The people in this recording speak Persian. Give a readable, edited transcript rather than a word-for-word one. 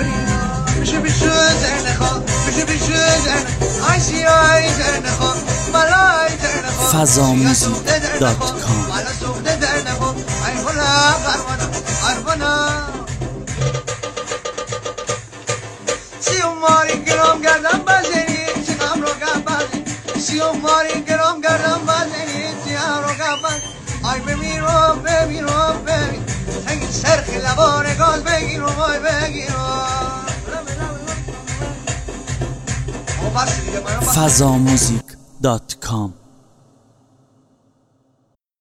میشه زرنه خواه میشه زرنه آی سیای زرنه خواه ملای زرنه خواه fazamusic.com ملا سوخته زرنه خواه ای خلا قربانا ماری گرام گردم بزنی چیغم رو گم ماری گرام گردم بزنی چیغم رو گم آی ببین سنگ سرخ لبان گاز بگیر و مای بگیر fazamusic.com